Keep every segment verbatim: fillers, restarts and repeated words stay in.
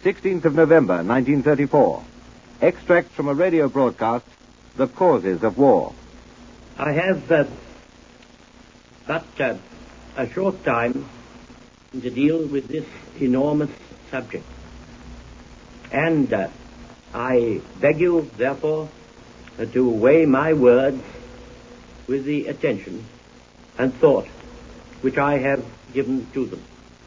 sixteenth of November, nineteen thirty-four. Extracts from a radio broadcast, The Causes of War. I have uh, but uh, a short time to deal with this enormous subject. And uh, I beg you, therefore, uh, to weigh my words with the attention and thought which I have given to them.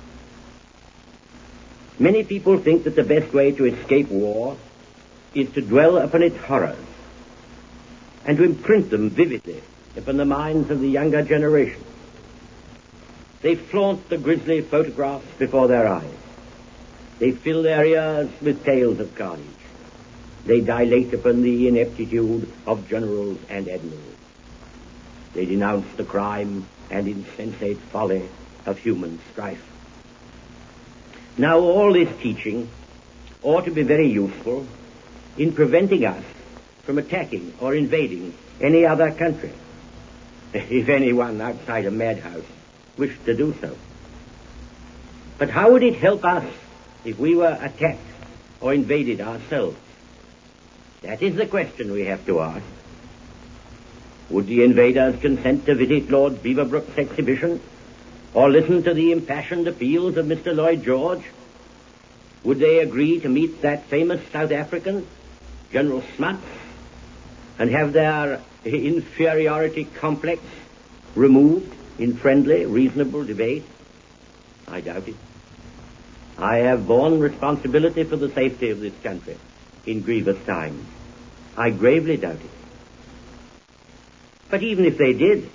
Many people think that the best way to escape war is to dwell upon its horrors and to imprint them vividly upon the minds of the younger generation. They flaunt the grisly photographs before their eyes. They fill their ears with tales of carnage. They dilate upon the ineptitude of generals and admirals. They denounce the crime and insensate folly of human strife. Now all this teaching ought to be very useful in preventing us from attacking or invading any other country, if anyone outside a madhouse wished to do so. But how would it help us if we were attacked or invaded ourselves? That is the question we have to ask. Would the invaders consent to visit Lord Beaverbrook's exhibition, or listen to the impassioned appeals of Mister Lloyd George? Would they agree to meet that famous South African, General Smuts, and have their inferiority complex removed in friendly, reasonable debate? I doubt it. I have borne responsibility for the safety of this country in grievous times. I gravely doubt it. But even if they did,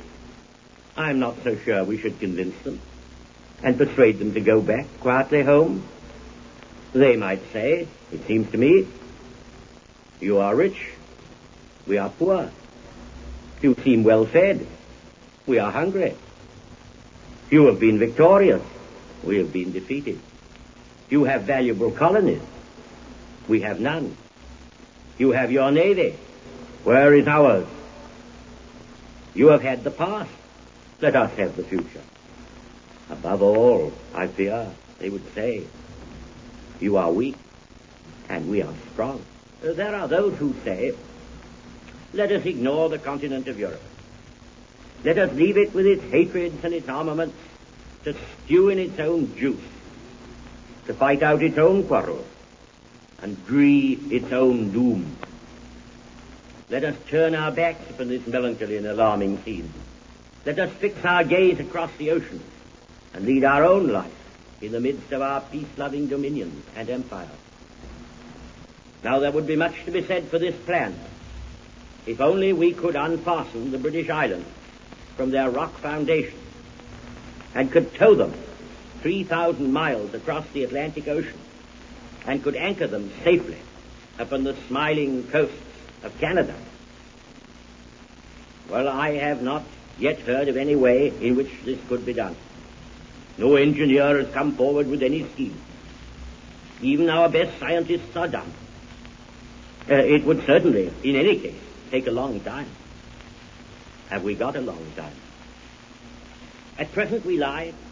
I'm not so sure we should convince them and persuade them to go back quietly home. They might say, it seems to me, you are rich, we are poor. You seem well fed, we are hungry. You have been victorious, we have been defeated. You have valuable colonies, we have none. You have your navy, where is ours? You have had the past, let us have the future. Above all, I fear, they would say, you are weak, and we are strong. There are those who say, let us ignore the continent of Europe. Let us leave it with its hatreds and its armaments to stew in its own juice, to fight out its own quarrels, and dree its own doom. Let us turn our backs upon this melancholy and alarming scene. Let us fix our gaze across the ocean and lead our own life in the midst of our peace-loving dominions and empires. Now there would be much to be said for this plan, if only we could unfasten the British islands from their rock foundations and could tow them three thousand miles across the Atlantic Ocean and could anchor them safely upon the smiling coasts of Canada. Well, I have not yet heard of any way in which this could be done. No engineer has come forward with any scheme. Even our best scientists are dumb. Uh, it would certainly, in any case, take a long time. Have we got a long time? At present we lie